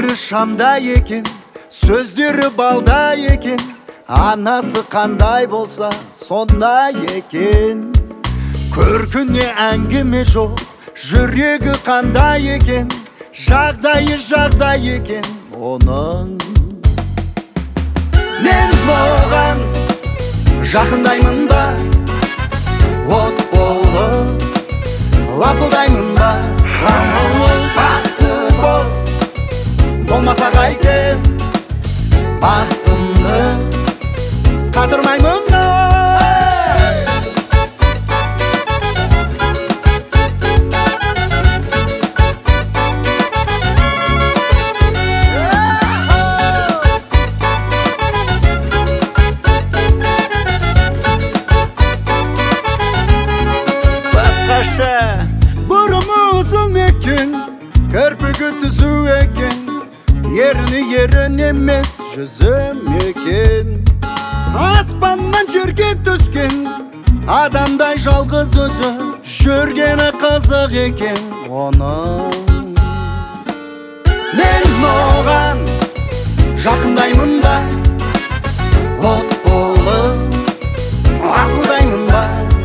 Жүрегі шамда екен, сөздері балда екен, анасы қандай болса сондай екен. Көркіне әңгіме жоқ, жүрегі қандай екен, жағдайы екен оның. Мен оған жақындаймын ба, от болып лапылдаймын ба, басы бос болмаса қайтем, басымды қатырмаймын ба. Бұрымы ұзын екен, кірпігі түзу екен, ерін емес жүзім екен. Аспаннан жерге түскен адамдай жалғыз өзі, жүргені қызық екен оның. Мен оған жақындаймын ба, от болып ақылдаймын ба,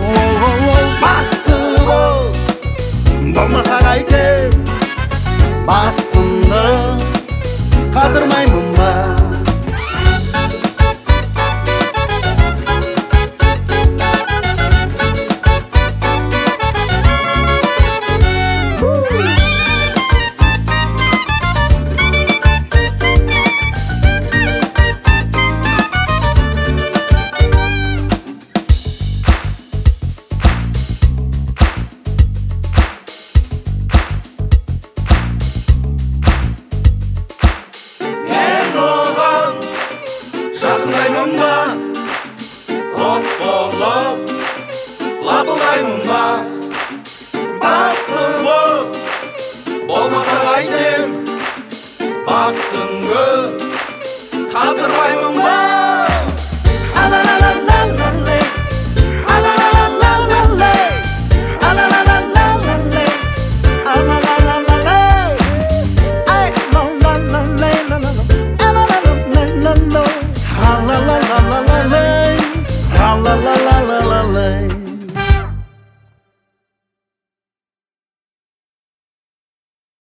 болмаса қайтем, басымды қатырмаймын ба. Жақындаймын ба, от болып лапылдаймын ба, басы бос болмаса қайтем, басыңды қатырмаймын